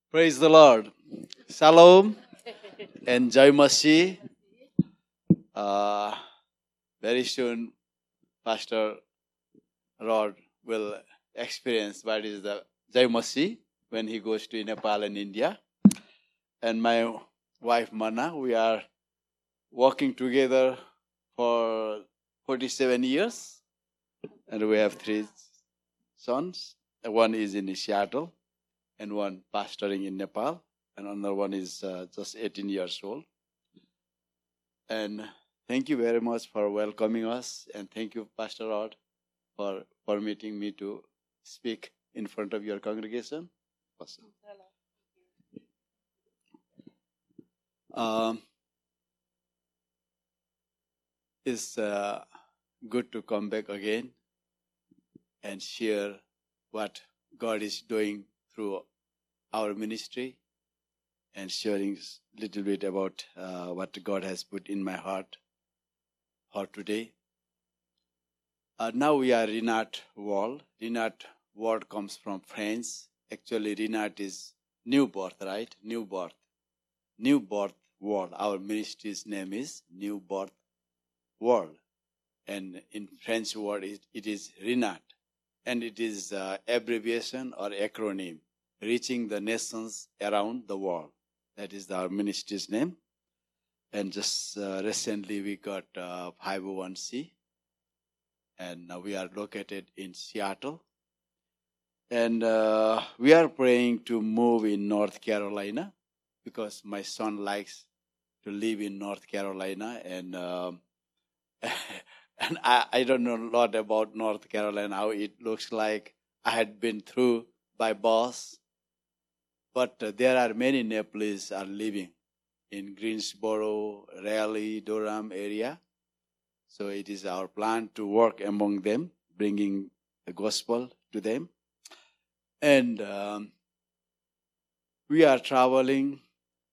Praise the Lord. Shalom and Jai Masih. Uh, very soon, Pastor Rod will experience what is the Jai Masih when he goes to Nepal and India. And my wife Mana, we are working together for 47 years. And we have three sons. One is in Seattle, and one pastoring in Nepal, and another one is just 18 years old. And thank you very much for welcoming us, and thank you, Pastor Rod, for permitting me to speak in front of your congregation. Awesome. It's good to come back again and share what God is doing through our ministry and sharing a little bit about what God has put in my heart for today. Now we are Rinat World. Rinat word comes from French. Actually, Rinat is new birth, right? New birth. New birth world. Our ministry's name is New Birth World. And in French word, it is Rinat. And it is abbreviation or acronym, reaching the nations around the world. That is our ministry's name. And just recently we got 501c. And we are located in Seattle. And we are praying to move in North Carolina because my son likes to live in North Carolina. And and I don't know a lot about North Carolina, how it looks like. I had been through by bus. But there are many Nepalese are living in Greensboro, Raleigh, Durham area. So it is our plan to work among them, bringing the gospel to them. And we are traveling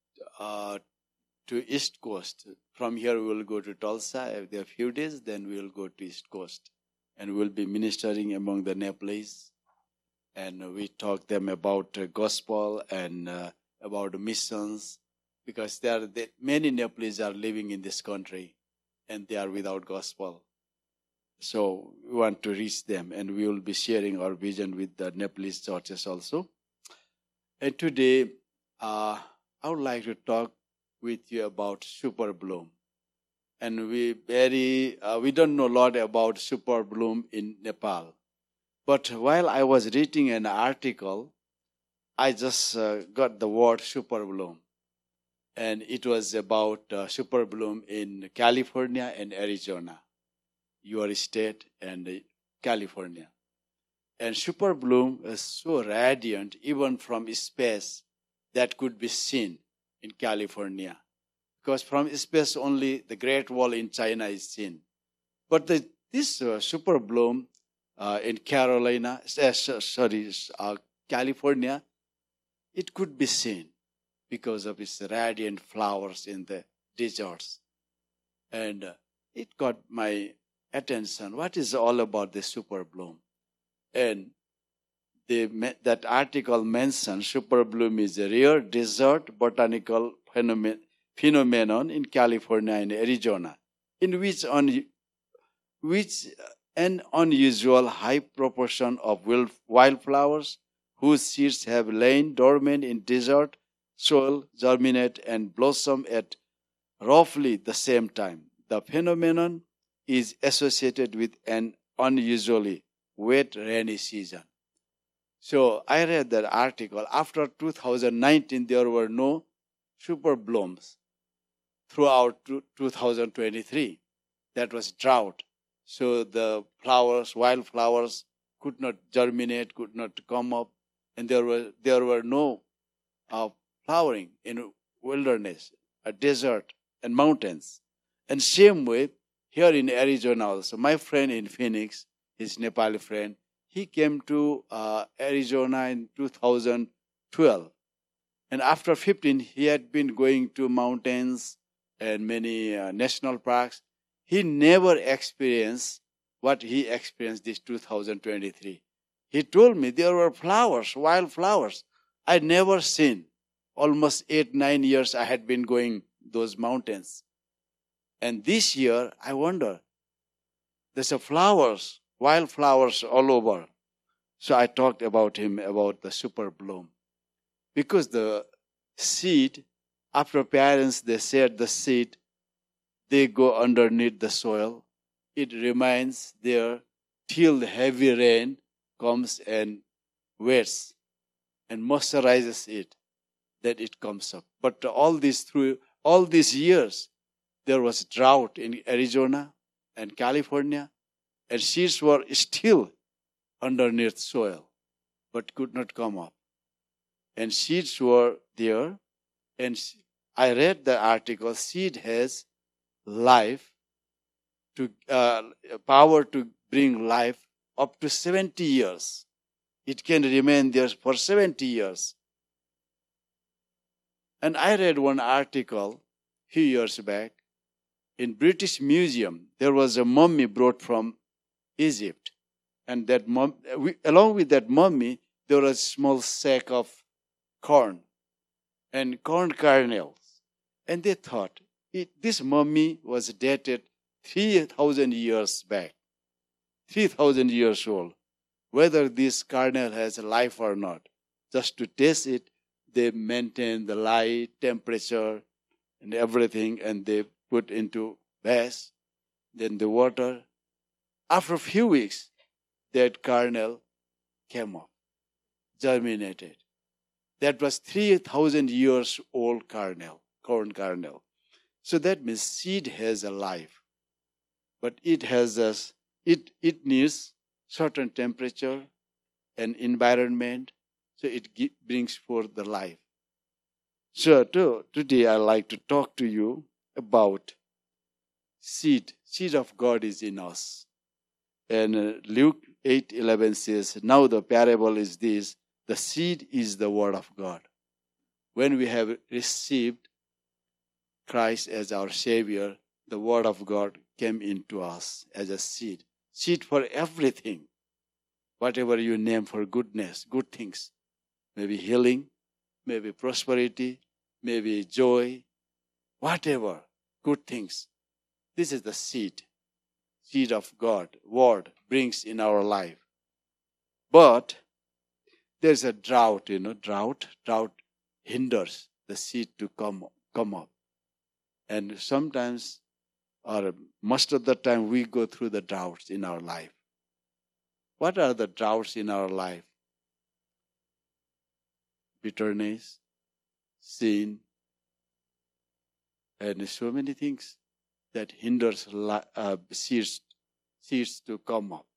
to East Coast. From here we will go to Tulsa. After a few days, then we will go to East Coast. And we will be ministering among the Nepalese. And we talk them about the gospel and about missions, because many Nepalese are living in this country and they are without gospel. So we want to reach them, and we will be sharing our vision with the Nepalese churches also. And today, I would like to talk with you about Super Bloom. And we don't know a lot about Super Bloom in Nepal. But while I was reading an article, I just got the word Super Bloom. And it was about Super Bloom in California and Arizona, your state and California. And Super Bloom is so radiant, even from space, that could be seen in California. Because from space only the Great Wall in China is seen. But this Super Bloom in California, it could be seen because of its radiant flowers in the deserts. And it got my attention. What is all about the Super Bloom? And that article mentioned Super Bloom is a rare desert botanical phenomenon in California and Arizona, in which an unusual high proportion of wildflowers whose seeds have lain dormant in desert soil germinate and blossom at roughly the same time. The phenomenon is associated with an unusually wet rainy season. So I read that article. After 2019, there were no super blooms throughout 2023. That was drought. So the wildflowers could not germinate, could not come up, and there were no flowering in wilderness, a desert, and mountains. And same way, here in Arizona also, my friend in Phoenix, his Nepali friend, he came to Arizona in 2012. And after 15, he had been going to mountains and many national parks. He never experienced what he experienced this 2023. He told me there were flowers, wildflowers. I never seen. Almost 8-9 years I had been going those mountains. And this year, I wonder, there's a flowers, wildflowers all over. So I talked about him, about the super bloom. Because the seed, after parents, they shared the seed, they go underneath the soil. It remains there till the heavy rain comes and wets and moisturizes it, that it comes up. But through all these years, there was drought in Arizona and California, and seeds were still underneath soil, but could not come up. And seeds were there, and I read the article, seed has life, to power to bring life up to 70 years. It can remain there for 70 years. And I read one article a few years back. In British Museum, there was a mummy brought from Egypt. And that along with that mummy, there was a small sack of corn and corn kernels. And they thought, this mummy was dated 3,000 years back, 3,000 years old. Whether this kernel has life or not, just to test it, they maintain the light, temperature, and everything, and they put into vase, then the water. After a few weeks, that kernel came up, germinated. That was 3,000 years old kernel, corn kernel. So that means seed has a life, but it needs certain temperature and environment, so it brings forth the life. So today I'd like to talk to you about seed. Seed of God is in us. And Luke 8:11 says, now the parable is this, the seed is the word of God. When we have received Christ as our Savior, the word of God came into us as a seed. Seed for everything. Whatever you name for goodness, good things. Maybe healing, maybe prosperity, maybe joy, whatever, good things. This is the seed. Seed of God, word brings in our life. But there's a drought, drought hinders the seed to come up. And sometimes, or most of the time, we go through the droughts in our life. What are the droughts in our life? Bitterness, sin, and so many things that hinders seeds to come up.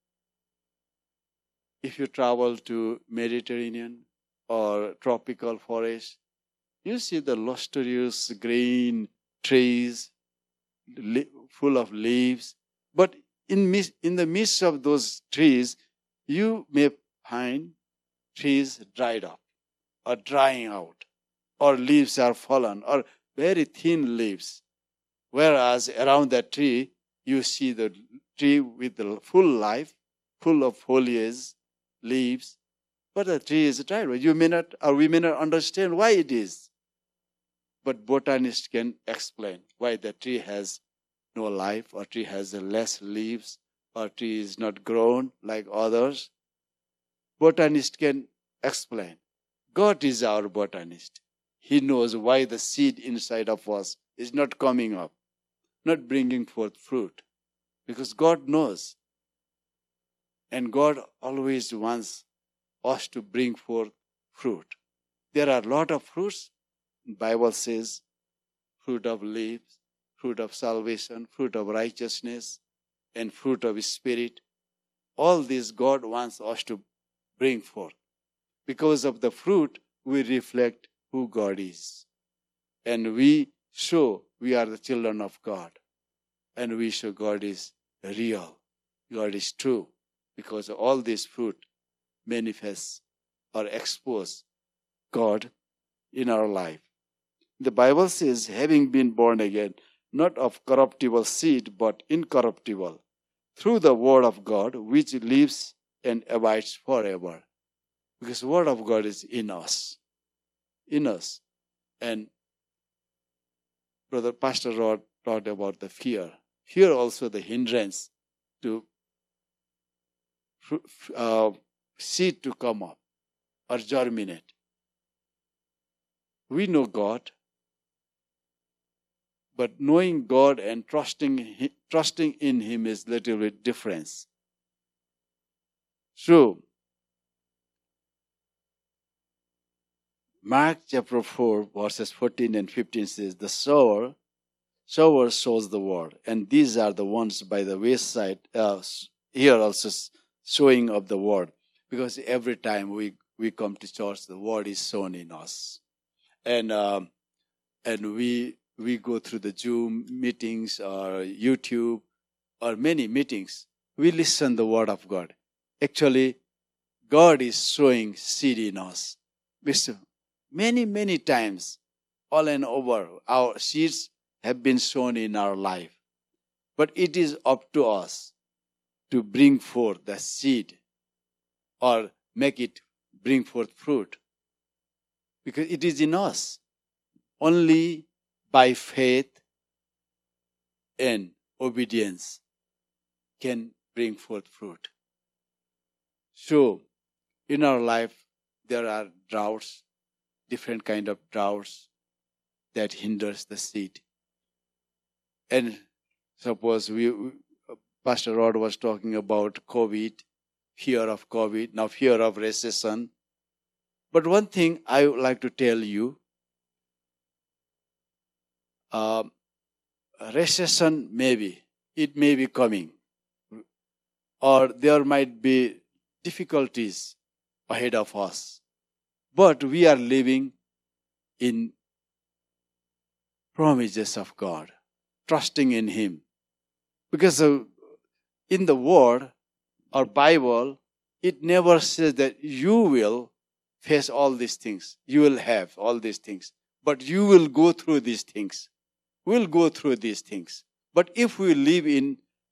If you travel to Mediterranean or tropical forest, you see the lustrous green trees full of leaves. But in the midst of those trees, you may find trees dried up or drying out, or leaves are fallen, or very thin leaves. Whereas around that tree, you see the tree with the full life, full of foliage, leaves, but the tree is dried. We may not understand why it is. But botanists can explain why the tree has no life, or tree has less leaves, or tree is not grown like others. Botanists can explain. God is our botanist. He knows why the seed inside of us is not coming up, not bringing forth fruit. Because God knows. And God always wants us to bring forth fruit. There are a lot of fruits. The Bible says fruit of leaves, fruit of salvation, fruit of righteousness, and fruit of spirit. All these God wants us to bring forth. Because of the fruit, we reflect who God is. And we show we are the children of God. And we show God is real. God is true. Because all this fruit manifests or expose God in our life. The Bible says, having been born again, not of corruptible seed, but incorruptible, through the word of God, which lives and abides forever. Because the Word of God is in us. In us. And Brother Pastor Rod talked about the fear. Fear also the hindrance to seed to come up or germinate. We know God, but knowing God and trusting in Him is a little bit different. So, Mark chapter 4, verses 14 and 15 says, the sower sows the word, and these are the ones by the wayside. Here also sowing of the word, because every time we come to church, the word is sown in us, and we go through the Zoom meetings or YouTube or many meetings. We listen the word of God. Actually, God is sowing seed in us. Many times, all and over, our seeds have been sown in our life. But it is up to us to bring forth the seed or make it bring forth fruit. Because it is in us. Only by faith and obedience can bring forth fruit. So, in our life, there are droughts, different kind of droughts that hinders the seed. And suppose Pastor Rod was talking about COVID, fear of COVID, now fear of recession. But one thing I would like to tell you, recession it may be coming, or there might be difficulties ahead of us. But we are living in promises of God, trusting in Him. Because in the Word or Bible, it never says that you will face all these things. You will have all these things. But you will go through these things. We'll go through these things. But if we live in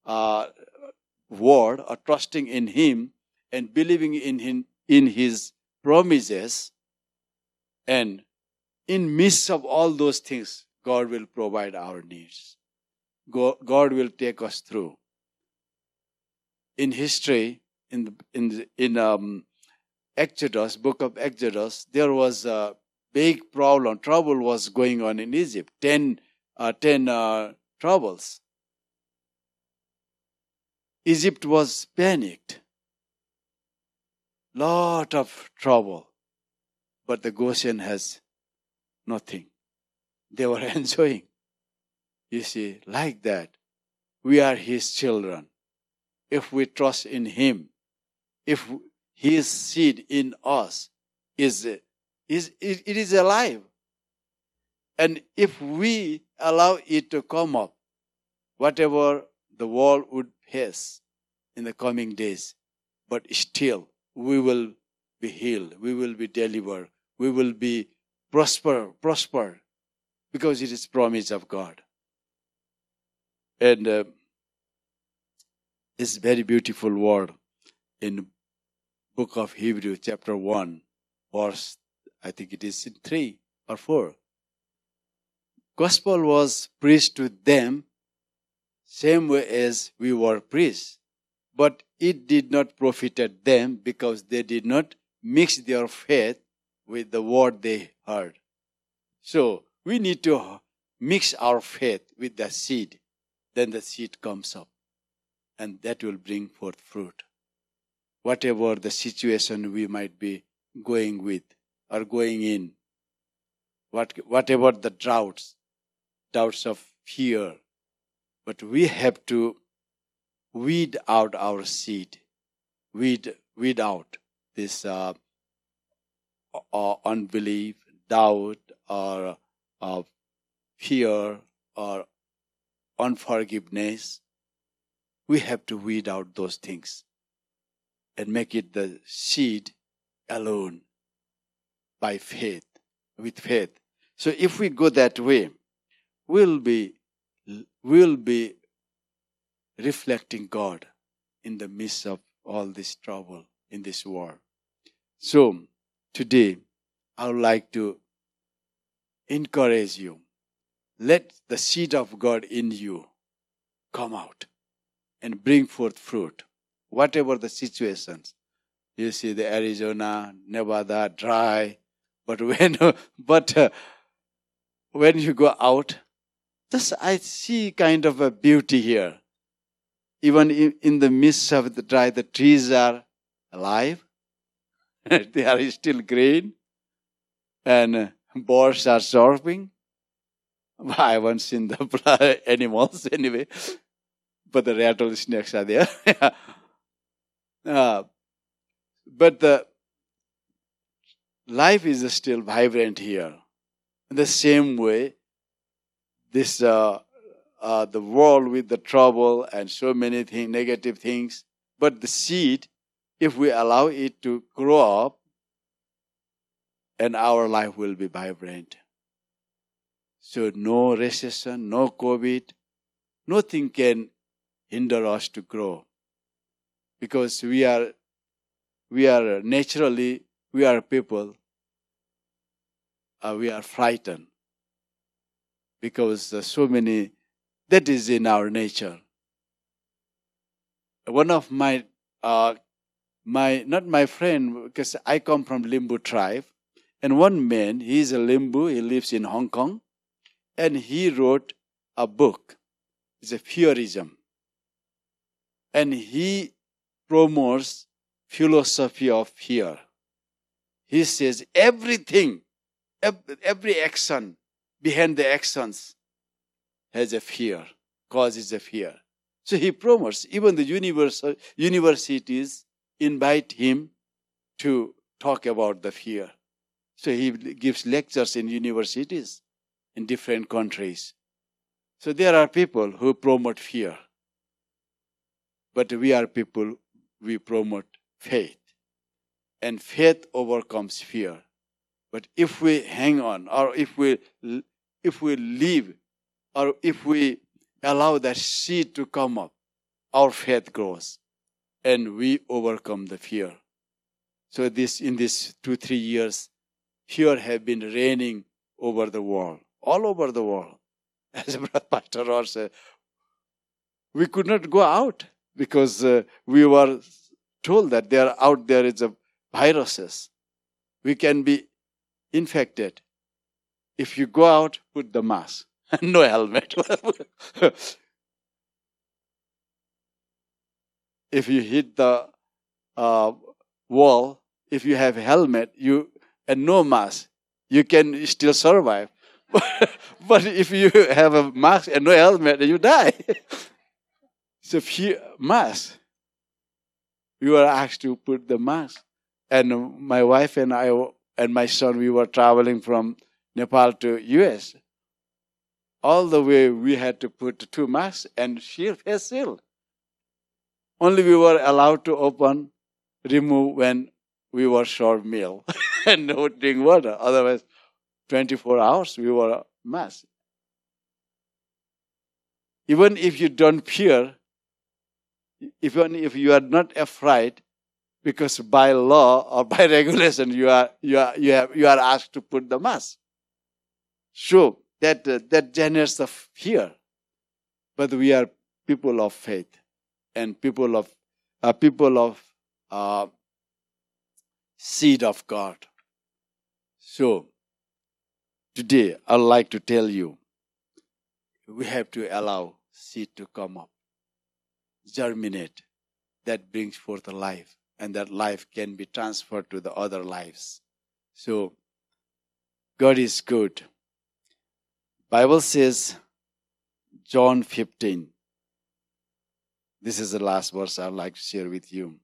Word or trusting in Him and believing in His promises, and in midst of all those things, God will provide our needs. God will take us through. In history, in Exodus, book of Exodus, there was a big problem. Trouble was going on in Egypt. 10 troubles. Egypt was panicked. Lot of trouble. But the Goshen has nothing. They were enjoying. You see, like that, we are His children. If we trust in Him, if His seed in us it is alive. And if we allow it to come up, whatever the world would face in the coming days, but still we will be healed, we will be delivered, we will be prosper, because it is promise of God. And it's very beautiful word in book of Hebrew, chapter 1, verse, I think it is in 3 or 4. Gospel was preached to them same way as we were preached. But it did not profit them because they did not mix their faith with the word they heard. So we need to mix our faith with the seed. Then the seed comes up. And that will bring forth fruit. Whatever the situation we might be going with or going in, whatever the doubts of fear, but we have to weed out our seed, weed out this unbelief, doubt, or fear, or unforgiveness. We have to weed out those things and make it the seed alone by faith, with faith. So if we go that way, we'll be reflecting God in the midst of all this trouble in this world. So, today, I would like to encourage you. Let the seed of God in you come out and bring forth fruit. Whatever the situations. You see the Arizona, Nevada, dry. But when you go out, just I see kind of a beauty here. Even in the midst of the dry, the trees are alive. They are still green. And birds are chirping. I haven't seen the animals anyway. But the rattlesnakes are there. But the life is still vibrant here. In the same way, this the world with the trouble and so many negative things, but the seed, if we allow it to grow up, and our life will be vibrant. So no recession, no COVID, nothing can hinder us to grow, because we are naturally, we are people, we are frightened, because so many, that is in our nature. One of my not my friend, because I come from Limbu tribe, and one man, he is a Limbu, he lives in Hong Kong, and he wrote a book. It's a fearism. And he promotes philosophy of fear. He says everything, every action, behind the actions has a fear, causes a fear. So he promotes, even the universities invite him to talk about the fear. So he gives lectures in universities in different countries. So there are people who promote fear. But we are people, we promote faith. And faith overcomes fear. But if we hang on, or if we live, or if we allow that seed to come up, our faith grows, and we overcome the fear. So in these 2-3 years, fear have been reigning over the world, all over the world. As Pastor Ross said, we could not go out because we were told that out there is a viruses. We can be infected. If you go out, put the mask. No helmet. If you hit the wall, if you have a helmet and no mask, you can still survive. But if you have a mask and no helmet, you die. So mask. We were asked to put the mask. And my wife and I and my son, we were traveling from Nepal to US. All the way we had to put 2 masks and face shield. Only we were allowed to remove when we were short meal and no drink water. Otherwise, 24 hours we were masked. Even if you don't fear, even if you are not afraid, because by law or by regulation you are asked to put the mask. So that generates the fear. But we are people of faith and people of seed of God. So today I'd like to tell you, we have to allow seed to come up, germinate, that brings forth a life, and that life can be transferred to the other lives. So God is good. Bible says, John 15. This is the last verse I'd like to share with you.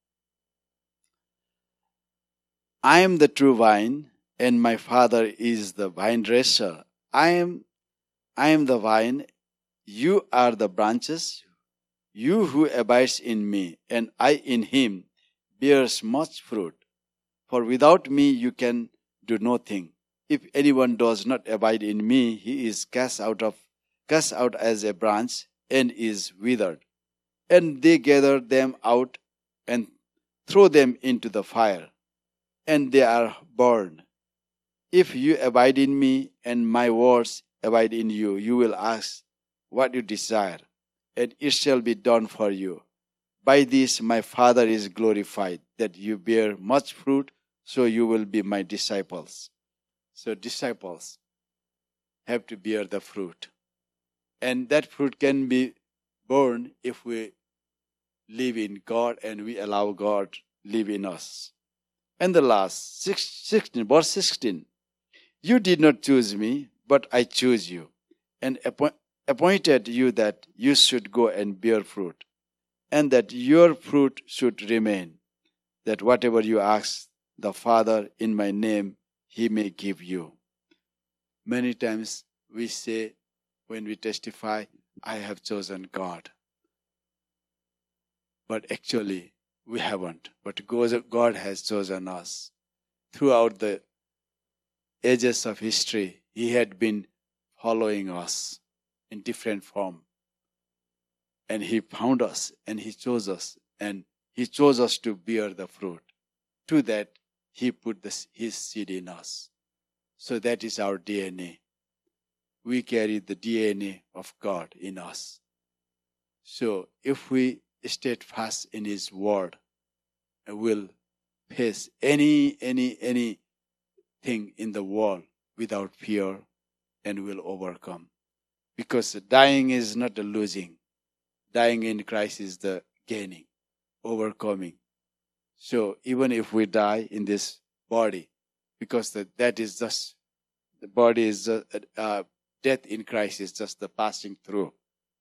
I am the true vine, and my Father is the vine dresser. I am the vine, you are the branches. You who abides in me, and I in him, bears much fruit. For without me you can do nothing. If anyone does not abide in me, he is cast out as a branch and is withered. And they gather them out and throw them into the fire, and they are born. If you abide in me and my words abide in you, you will ask what you desire, and it shall be done for you. By this my Father is glorified, that you bear much fruit, so you will be my disciples. So disciples have to bear the fruit. And that fruit can be born if we live in God and we allow God live in us. And the last, 16, verse 16. You did not choose me, but I chose you, and appointed you that you should go and bear fruit, and that your fruit should remain, that whatever you ask the Father in my name, he may give you. Many times we say, when we testify, I have chosen God. But actually, we haven't. But God has chosen us. Throughout the ages of history, he had been following us in different form. And he found us and he chose us. And he chose us to bear the fruit. To that, he put his seed in us. So that is our DNA. We carry the DNA of God in us. So if we stay fast in his word, we'll face anything in the world without fear, and will overcome. Because dying is not a losing. Dying in Christ is the gaining, overcoming. So even if we die in this body, because that is just, the body is death in Christ is just the passing through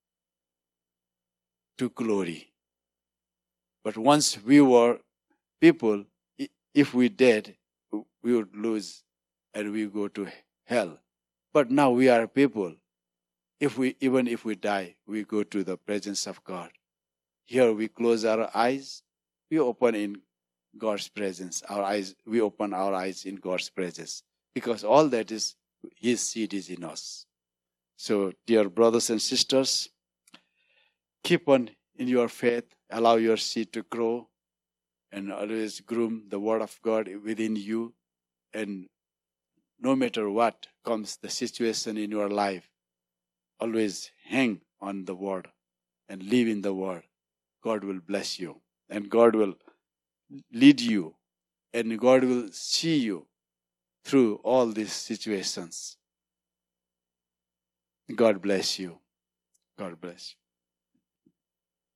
to glory. But once we were people, if we dead, we would lose and we go to hell. But now we are people. Even if we die, we go to the presence of God. Here we close our eyes, we open in God's presence. We open our eyes in God's presence, because all that is his seed is in us. So, dear brothers and sisters, keep on in your faith, allow your seed to grow, and always groom the word of God within you. And no matter what comes the situation in your life, always hang on the word and live in the word. God will bless you, and God will lead you, and God will see you through all these situations. God bless you. God bless you.